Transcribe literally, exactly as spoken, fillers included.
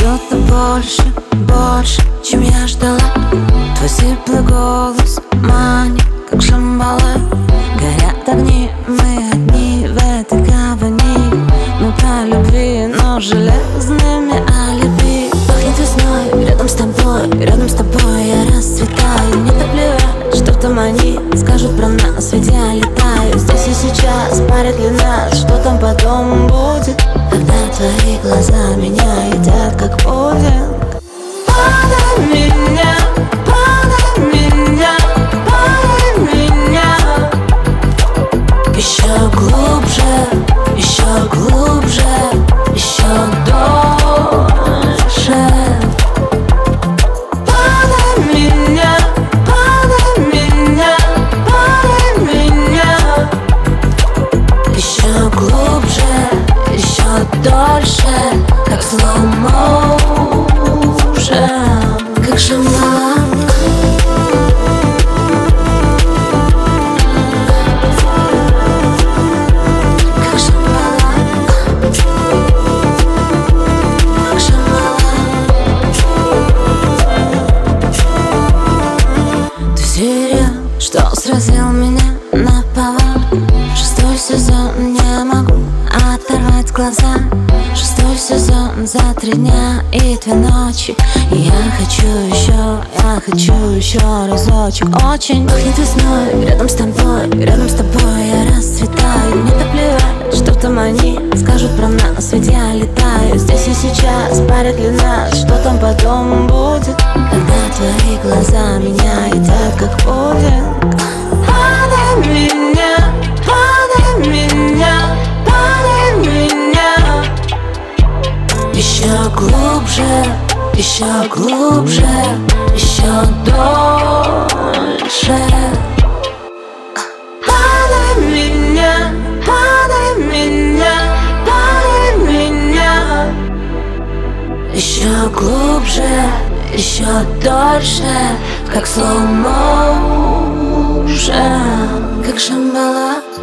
что-то больше, больше, чем я ждала. Твой сиплый голос манит, как шамбала. Горят огни, мы одни в этой гавани. Мы по любви, но железными алиби. Пахнет весной, рядом с тобой, рядом с тобой я расцветаю. Мне так плевать, что там они скажут про нас, ведь я летаю здесь и сейчас. Парят ли нас, что там потом будет, когда твои глаза меня едят как пудинг? Подай меня, подай меня, подай меня еще глубже, еще глубже, еще дольше. Подай меня, подай меня, подай меня еще глубже, еще дольше, как slow motion, как шамала. Что сразил меня на повал? Шестой сезон, не могу оторвать глаза. Шестой сезон, за три дня и две ночи. И я хочу еще, я хочу еще разочек. Очень пахнет весной, рядом с тобой, рядом с тобой я расцветаю. Мне так плевать, что там они скажут про нас, ведь я летаю здесь и сейчас. Парят ли нас, что там потом будет, когда твои глаза меня едят как пудинг? Подай меня, подай меня, подай меня еще глубже, еще глубже, еще дольше. Подай меня, подай меня, подай меня еще глубже, еще дольше, как slow motion, как шамбала.